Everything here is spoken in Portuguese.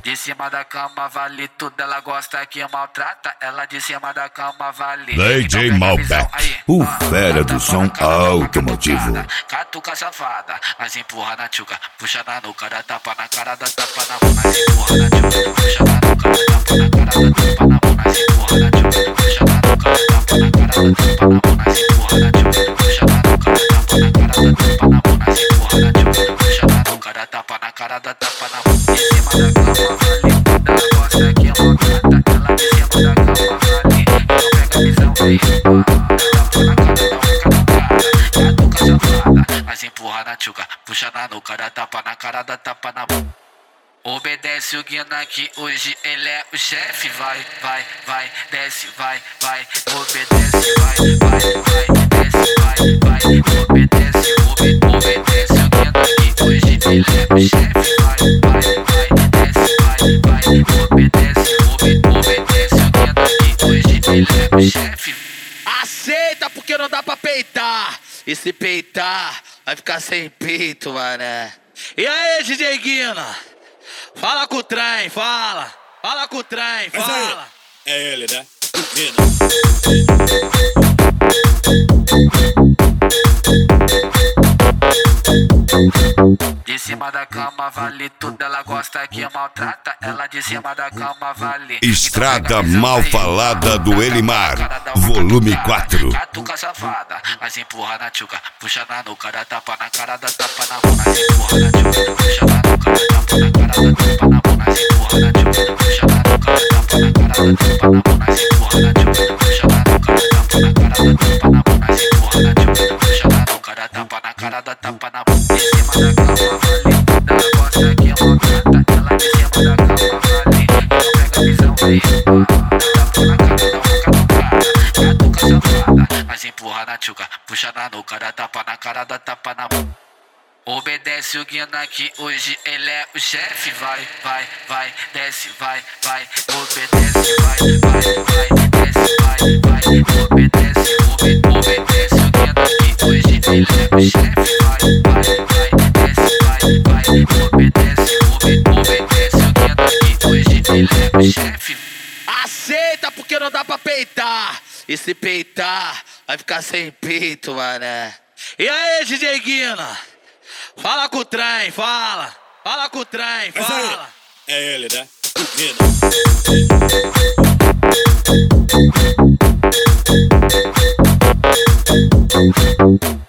De cima da cama vale tudo, ela gosta que maltrata. Ela de cima da cama vale. DJ Malbec, o fera do som automotivo. Catuca safada, mas empurra na tchuca, puxa na nuca, dá tapa na cara, dá tapa na mão, mas empurra na tchuca, puxa na nuca, dá tapa na cara, dá tapa na mão, mas empurra na tchuca, puxa na nuca, dá tapa na cara, dá tapa na mão, mas empurra na tchuca, puxa na nuca, dá tapa na cara, dá tapa na mão, mas empurra na tchuca, puxa na nuca, dá tapa na cara, dá tapa na mão. De cima da cama vale, ela gosta que maltrata, ela de cima da cama vale, ela pega a visão aí, dá tapa na cara, dá catuca safada, mas empurra na tchuca, puxa na nuca, dá tapa na cara, dá tapa na mão. Obedece o Guina que hoje ele é o chefe, vai, vai, vai, desce, vai, vai, obedece, vai, vai, vai, desce, vai, vai, obedece, obedece o Guina que hoje ele é o chefe, vai, vai, vai, desce, vai, vai, obedece, obedece o Guina que hoje ele é o chefe. Aceita porque não dá pra peitar. E se peitar, vai ficar sem peito, mané. E aí, DJ Guina? Fala com o trem, fala. Fala com o trem, fala. É ele, né? De cima da cama vale tudo, ela gosta que maltrata. Ela de cima da cama vale. Estrada Mal Falada do Elimar, volume 4. Catuca safada, mas empurra na tchuca, puxa na nuca, dá tapa na cara, dá tapa na mão, mas empurra na tchuca, puxa na nuca, dá tapa na cara, dá tapa na mão, mas empurra na tchuca, puxa na nuca, dá tapa na cara, dá tapa na mão, mas empurra na tchuca, puxa na nuca, dá tapa na cara, dá tapa na mão, mas empurra na tchuca, puxa na nuca, dá tapa na cara, dá tapa na mão. De cima da cama vale, ela gosta que maltrata, ela de cima da cama vale, ela pega a visão aí, dá tapa na cara, dá uma catuca safada, mas empurra na tchuca, puxa na nuca, dá tapa na cara, dá tapa na mão. Obedece o Guina que hoje ele é o chefe, vai, vai, vai, desce, vai, vai, obedece, vai, vai, vai, desce, vai, vai, obedece, obedece o Guina que hoje ele é o chefe, vai, vai, vai, desce, vai, vai, obedece, obedece o Guina que hoje ele é o chefe. Aceita porque não dá pra peitar. E se peitar, vai ficar sem peito, mané. E aí, DJ Guina? Fala com o trem, fala. Fala com o trem, fala. É ele, né? Guina.